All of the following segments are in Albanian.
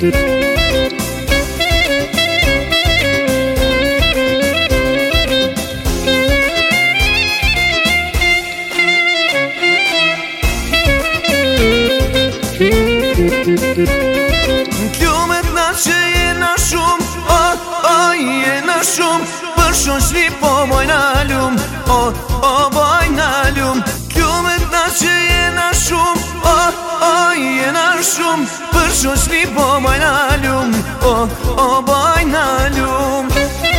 N'lumet na që jena shumë, jena shumë. Për shoqni po bojna lum, bojna lum. N'lumet na që jena shumë, jena shumë. Për shoqni po bojna lum, bojna lum.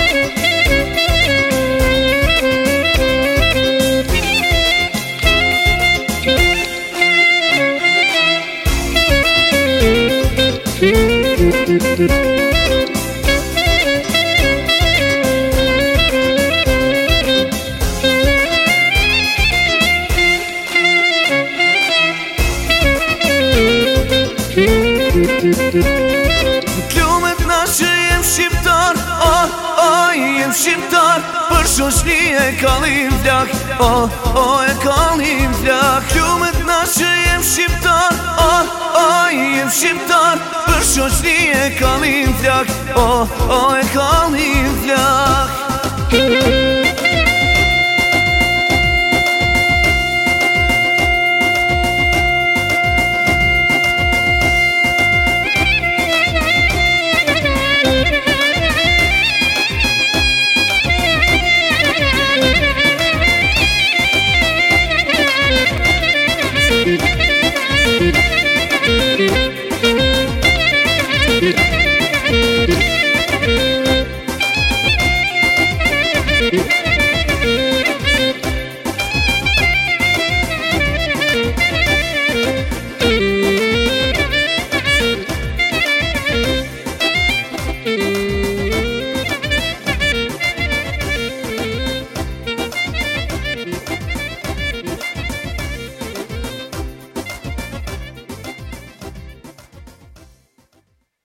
N'lumet na që jem shqiptar, jem shqiptar. Për shoqni e kallim flak, e kallim flak. N'lumet na që jem shqiptar, jem shqiptar. Për shoqni e kallim flak, e kallim flak.